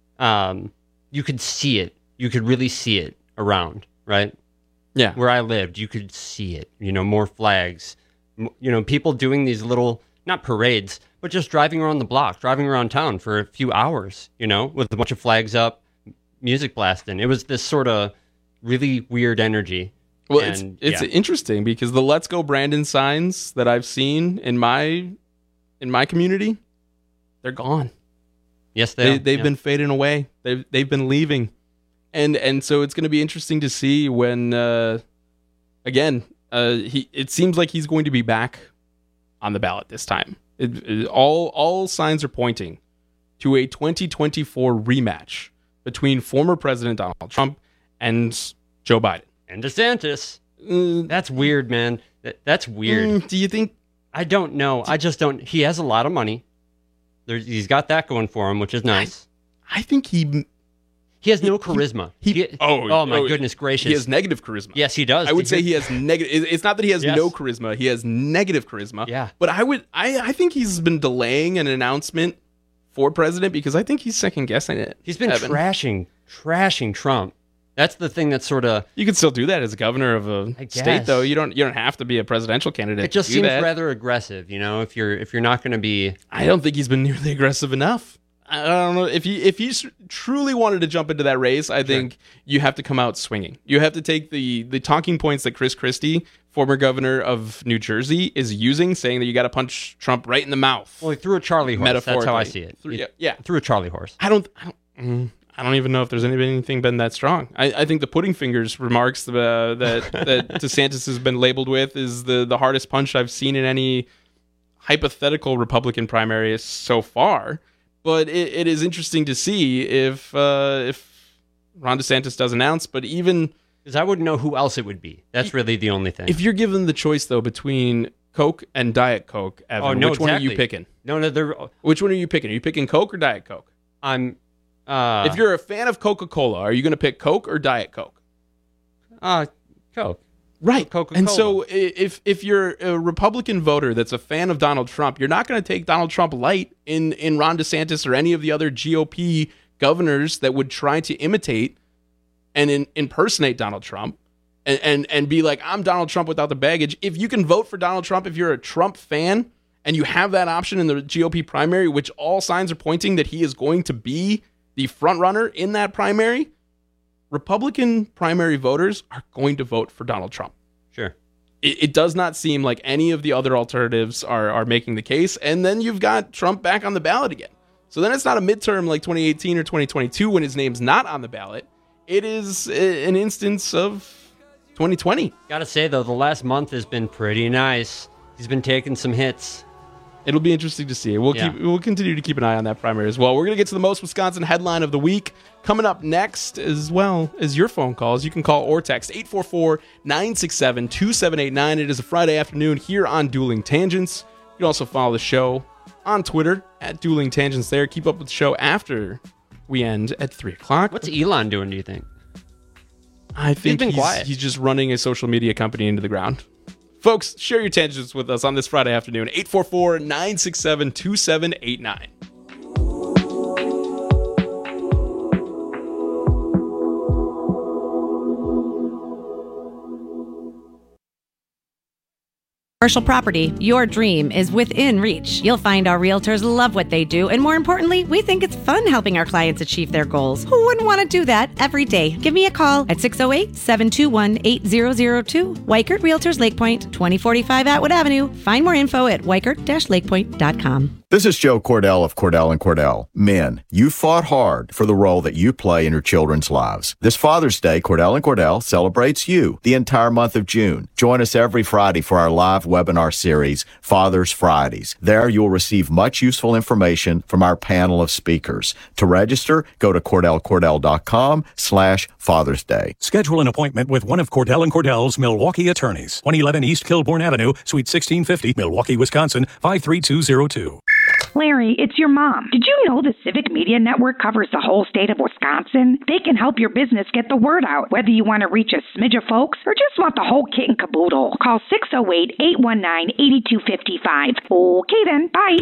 You could see it. You could really see it around, right? Yeah. Where I lived, you could see it. More flags. People doing these little, not parades, but just driving around the block, driving around town for a few hours, with a bunch of flags up, music blasting. It was this sort of really weird energy. Well, it's interesting because the Let's Go Brandon signs that I've seen in my community, they're gone. Yes, they've been fading away. They've been leaving, and so it's going to be interesting to see when it seems like he's going to be back on the ballot this time. All signs are pointing to a 2024 rematch between former President Donald Trump and Joe Biden and DeSantis. That's weird, man. That's weird. Do you think? I don't know. I just don't. He has a lot of money. He's got that going for him, which is nice. I think he has no charisma. Oh my goodness gracious. He has negative charisma. Yes, he does. I would say he has negative. It's not that he has no charisma. He has negative charisma. Yeah. But I think he's been delaying an announcement for president because I think he's second guessing it. He's been trashing Trump. That's the thing that's sort of... You can still do that as governor of a state, though. You don't have to be a presidential candidate. It just seems rather aggressive, if you're not going to be... I don't think he's been nearly aggressive enough. I don't know. If he truly wanted to jump into that race, I think you have to come out swinging. You have to take the talking points that Chris Christie, former governor of New Jersey, is using, saying that you got to punch Trump right in the mouth. Well, he threw a Charlie horse. That's how I see it. Yeah. Threw a Charlie horse. I don't I don't even know if there's anything been that strong. I think the pudding fingers remarks that DeSantis has been labeled with is the hardest punch I've seen in any hypothetical Republican primary so far. But it is interesting to see if Ron DeSantis does announce. But even because I wouldn't know who else it would be. That's really the only thing. If you're given the choice though between Coke and Diet Coke, Evan, which one are you picking? Which one are you picking? Are you picking Coke or Diet Coke? If you're a fan of Coca-Cola, are you going to pick Coke or Diet Coke? Coke. Right. Coca-Cola. And so if you're a Republican voter that's a fan of Donald Trump, you're not going to take Donald Trump light in Ron DeSantis or any of the other GOP governors that would try to imitate and impersonate Donald Trump and be like, I'm Donald Trump without the baggage. If you can vote for Donald Trump, if you're a Trump fan and you have that option in the GOP primary, which all signs are pointing that he is going to be the front runner in that primary, Republican primary voters are going to vote for Donald Trump. Sure. It does not seem like any of the other alternatives are making the case. And then you've got Trump back on the ballot again. So then it's not a midterm like 2018 or 2022 when his name's not on the ballot. It is an instance of 2020. Gotta say, though, the last month has been pretty nice. He's been taking some hits. It'll be interesting to see. We'll continue to keep an eye on that primary as well. We're going to get to the most Wisconsin headline of the week coming up next, as well as your phone calls. You can call or text 844-967-2789. It is a Friday afternoon here on Dueling Tangents. You can also follow the show on Twitter at Dueling Tangents there. Keep up with the show after we end at 3 o'clock. What's Elon doing, do you think? I think he's been quiet. He's just running a social media company into the ground. Folks, share your tangents with us on this Friday afternoon. 844-967-2789. Commercial property, your dream is within reach. You'll find our realtors love what they do, and more importantly, we think it's fun helping our clients achieve their goals. Who wouldn't want to do that every day? Give me a call at 608-721-8002. Weichert Realtors Lake Point, 2045 Atwood Avenue. Find more info at weichert-lakepoint.com. This is Joe Cordell of Cordell & Cordell. Men, you fought hard for the role that you play in your children's lives. This Father's Day, Cordell & Cordell celebrates you the entire month of June. Join us every Friday for our live webinar series, Father's Fridays. There you'll receive much useful information from our panel of speakers. To register, go to CordellCordell.com/Father's Day. Schedule an appointment with one of Cordell & Cordell's Milwaukee attorneys. 111 East Kilbourne Avenue, Suite 1650, Milwaukee, Wisconsin, 53202. Larry, it's your mom. Did you know the Civic Media Network covers the whole state of Wisconsin? They can help your business get the word out, whether you want to reach a smidge of folks or just want the whole kit and caboodle. Call 608-819-8255. Okay then, bye.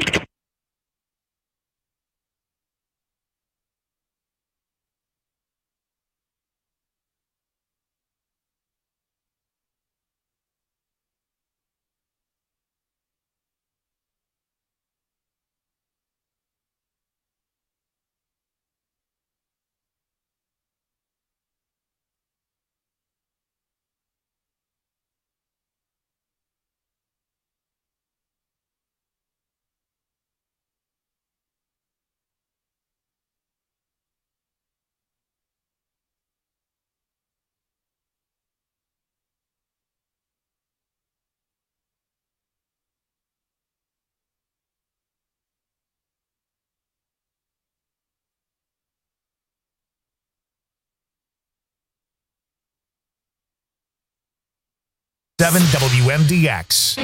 WMDX.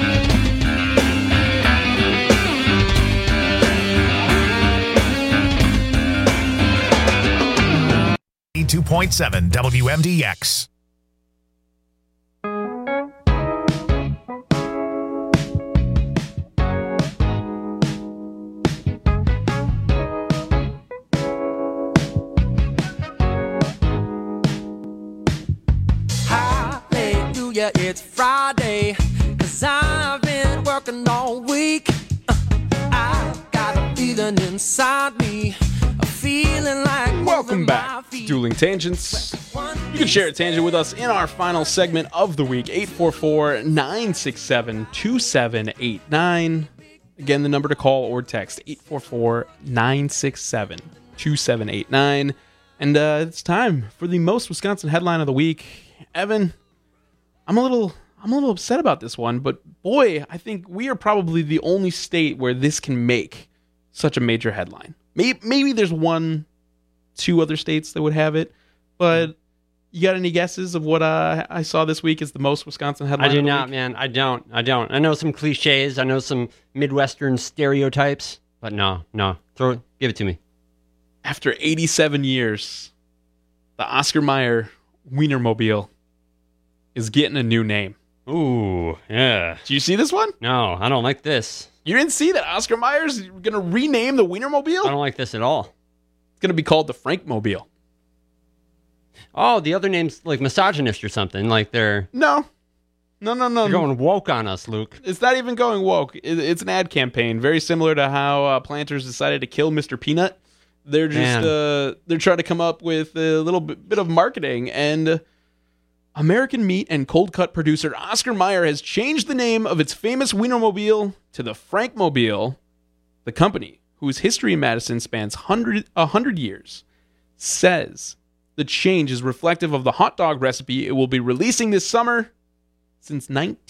.7 WMDX. Hallelujah, it's Friday, 'cause I've been working all week. I've got a feeling inside me, a feeling like welcome back to Dueling Tangents. You can share a tangent with us in our final segment of the week, 844-967-2789. Again, the number to call or text, 844-967-2789. And it's time for the most Wisconsin headline of the week. Evan, I'm a little upset about this one, but boy, I think we are probably the only state where this can make such a major headline. Maybe there's 1-2 other states that would have it, but you got any guesses of what I saw this week as the most Wisconsin headline? I do not, man. I don't. I know some cliches. I know some Midwestern stereotypes, but no. Give it to me. After 87 years, the Oscar Mayer Wienermobile is getting a new name. Ooh, yeah. Do you see this one? No, I don't like this. You didn't see that Oscar Mayer's going to rename the Wienermobile? I don't like this at all. It's going to be called the Frankmobile. Oh, the other name's like misogynist or something. Like they're... No. They're going woke on us, Luke. It's not even going woke. It's an ad campaign, very similar to how Planters decided to kill Mr. Peanut. They're just they're trying to come up with a little bit of marketing, and American meat and cold cut producer Oscar Mayer has changed the name of its famous Wienermobile to the Frankmobile. The company, whose history in Madison spans 100 years, says the change is reflective of the hot dog recipe it will be releasing this summer. Since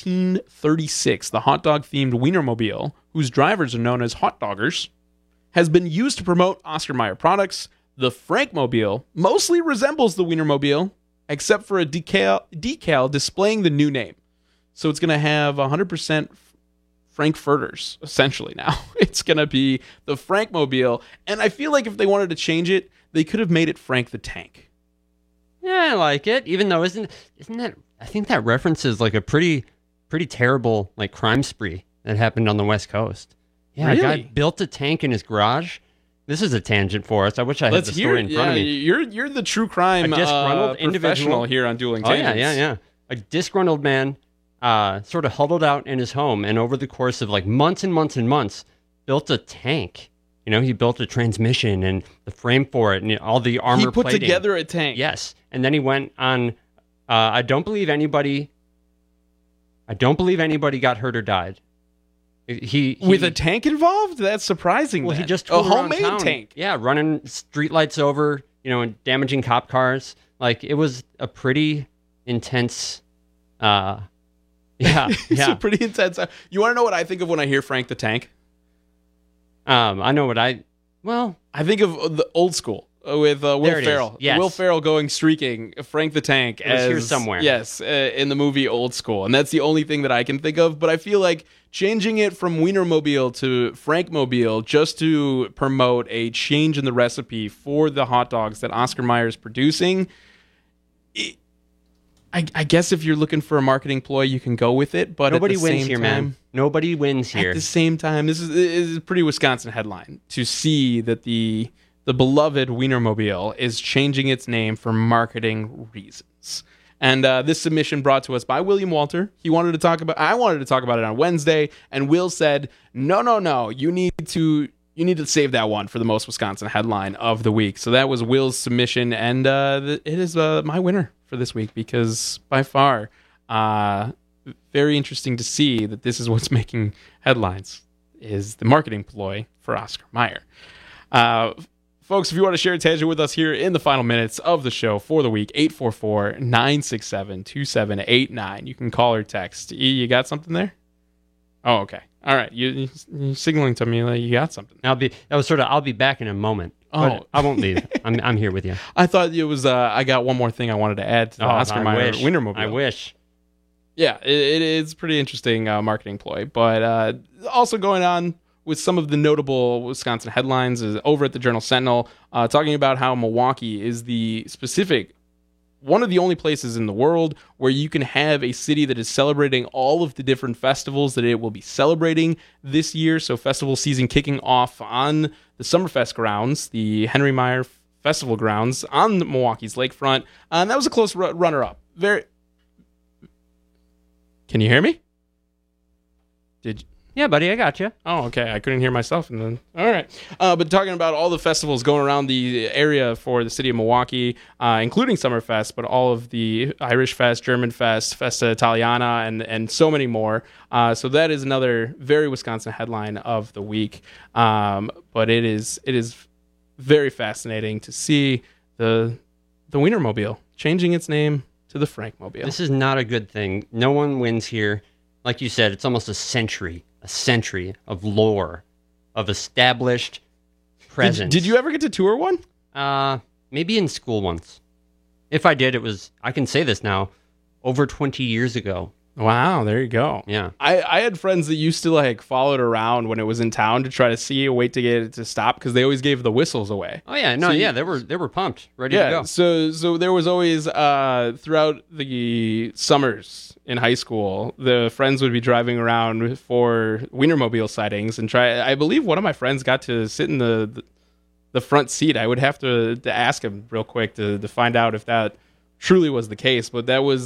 1936, the hot dog-themed Wienermobile, whose drivers are known as hot doggers, has been used to promote Oscar Mayer products. The Frankmobile mostly resembles the Wienermobile, except for a decal displaying the new name. So it's going to have 100% Frankfurters, essentially now. It's going to be the Frankmobile. And I feel like if they wanted to change it, they could have made it Frank the Tank. Yeah, I like it. Even though, isn't that... I think that references like a pretty terrible like crime spree that happened on the West Coast. Yeah, really? A guy built a tank in his garage. This is a tangent for us. I wish I had the story in front of me. You're the true crime disgruntled professional here on Dueling Tangents. Yeah. A disgruntled man sort of huddled out in his home, and over the course of like months and months and months, built a tank. You know, he built a transmission and the frame for it and all the armor plating. He put together a tank. Yes, and then he went on... I don't believe anybody got hurt or died. He with a tank involved? That's surprising. Well, then. he just a homemade tank. Yeah, running streetlights over, and damaging cop cars. Like it was a pretty intense. It's a pretty intense. You want to know what I think of when I hear Frank the Tank? I know what I think of the old school. With Will Ferrell. Yes. Will Ferrell going streaking Frank the Tank as here somewhere. Yes, in the movie Old School. And that's the only thing that I can think of. But I feel like changing it from Wienermobile to Frankmobile just to promote a change in the recipe for the hot dogs that Oscar Mayer is producing. I guess if you're looking for a marketing ploy, you can go with it. But nobody at the wins same here, time, man. Nobody wins here. At the same time, this is a pretty Wisconsin headline to see that the beloved Wienermobile is changing its name for marketing reasons. And this submission brought to us by William Walter. I wanted to talk about it on Wednesday, and Will said, no, you need to save that one for the most Wisconsin headline of the week. So that was Will's submission, and it is my winner for this week because by far, very interesting to see that this is what's making headlines, is the marketing ploy for Oscar Mayer. Folks, if you want to share a tangent with us here in the final minutes of the show for the week, 844-967-2789. You can call or text. You got something there? Oh, okay. All right. You're signaling to me that you got something. I'll be back in a moment. Oh, I won't leave. I'm here with you. I thought it was. I got one more thing I wanted to add to the Oscar Mayer Wienermobile. I wish. Yeah, it is pretty interesting marketing ploy, but also going on with some of the notable Wisconsin headlines is over at the Journal Sentinel, talking about how Milwaukee is one of the only places in the world where you can have a city that is celebrating all of the different festivals that it will be celebrating this year. So festival season kicking off on the Summerfest grounds, the Henry Meyer Festival grounds on Milwaukee's lakefront. And that was a close runner-up. Can you hear me? Yeah, buddy, I got you. Oh, okay. I couldn't hear myself. And then, all right. But talking about all the festivals going around the area for the city of Milwaukee, including Summerfest, but all of the Irish Fest, German Fest, Festa Italiana, and so many more. So that is another very Wisconsin headline of the week. But it is very fascinating to see the Wienermobile, changing its name to the Frankmobile. This is not a good thing. No one wins here. Like you said, it's almost a century of lore, of established presence. Did you ever get to tour one? Maybe in school once. If I did, it was, I can say this now, over 20 years ago. Wow, there you go. Yeah. I had friends that used to like follow it around when it was in town to try to see a way to get it to stop because they always gave the whistles away. Oh yeah, no, So yeah, they were pumped, ready to go. So there was always throughout the summers in high school, the friends would be driving around for Wienermobile sightings and try. I believe one of my friends got to sit in the front seat. I would have to ask him real quick to find out if that truly was the case, but that was.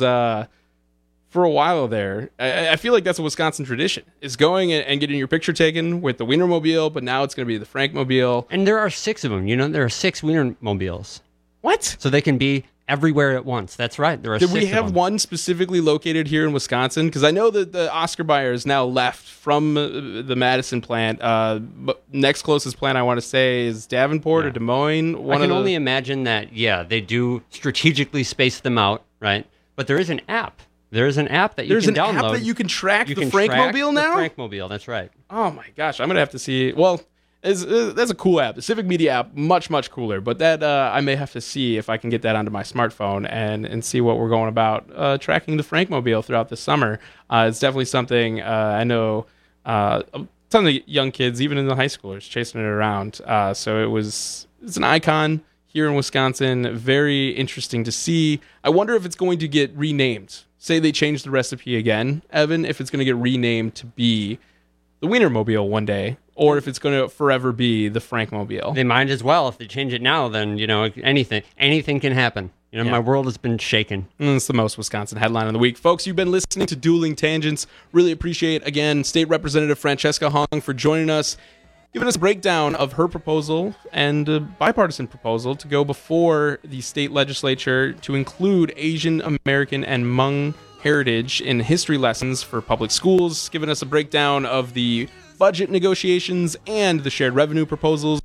For a while there, I feel like that's a Wisconsin tradition, is going and getting your picture taken with the Wienermobile, but now it's going to be the Frankmobile. And there are 6 of them. You know, there are 6 Wienermobiles. What? So they can be everywhere at once. That's right. There are 6 Did we have one specifically located here in Wisconsin? Because I know that the Oscar Mayer is now left from the Madison plant. But next closest plant I want to say is Davenport or Des Moines. I can only imagine that, they do strategically space them out, right? But there is an app. There is an app that you can download. There's an app that you can track the Frankmobile now? The Frankmobile, that's right. Oh my gosh, I'm going to have to see. Well, that's a cool app. The Civic Media app, much, much cooler. But that I may have to see if I can get that onto my smartphone and see what we're going about tracking the Frankmobile throughout the summer. It's definitely something I know a ton of young kids, even in the high schoolers, chasing it around. So it's an icon here in Wisconsin. Very interesting to see. I wonder if it's going to get renamed. Say they change the recipe again, Evan, if it's going to get renamed to be the Wienermobile one day, or if it's going to forever be the Frankmobile. They might as well. If they change it now, then, anything can happen. My world has been shaken. It's the most Wisconsin headline of the week. Folks, you've been listening to Dueling Tangents. Really appreciate, again, State Representative Francesca Hong for joining us, giving us a breakdown of her proposal and a bipartisan proposal to go before the state legislature to include Asian American and Hmong heritage in history lessons for public schools, giving us a breakdown of the budget negotiations and the shared revenue proposals.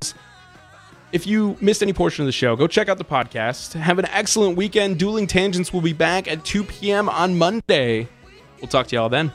If you missed any portion of the show, go check out the podcast. Have an excellent weekend. Dueling Tangents will be back at 2 p.m. on Monday. We'll talk to y'all then.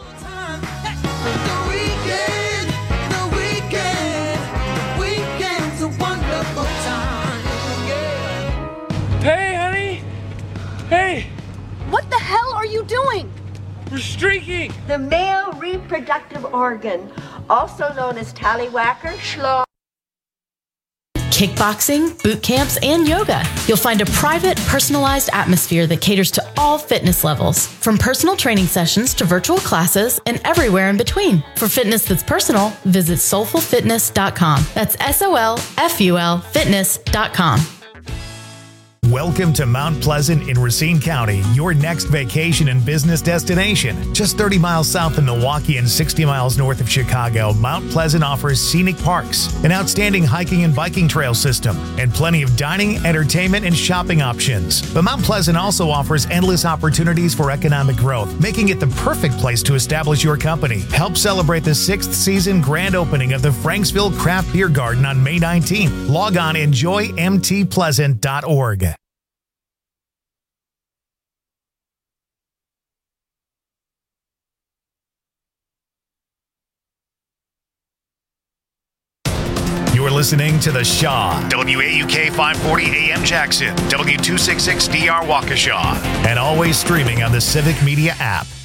Hey, honey! Hey! What the hell are you doing? We're streaking! The male reproductive organ, also known as tallywhacker, schlong. Kickboxing, boot camps, and yoga. You'll find a private, personalized atmosphere that caters to all fitness levels, from personal training sessions to virtual classes and everywhere in between. For fitness that's personal, visit soulfulfitness.com. That's SOLFUL fitness.com. Welcome to Mount Pleasant in Racine County, your next vacation and business destination. Just 30 miles south of Milwaukee and 60 miles north of Chicago, Mount Pleasant offers scenic parks, an outstanding hiking and biking trail system, and plenty of dining, entertainment, and shopping options. But Mount Pleasant also offers endless opportunities for economic growth, making it the perfect place to establish your company. Help celebrate the 6th season grand opening of the Franksville Craft Beer Garden on May 19th. Log on enjoymtpleasant.org. You're listening to The Shaw, WAUK 540 AM Jackson, W266DR Waukesha, and always streaming on the Civic Media app.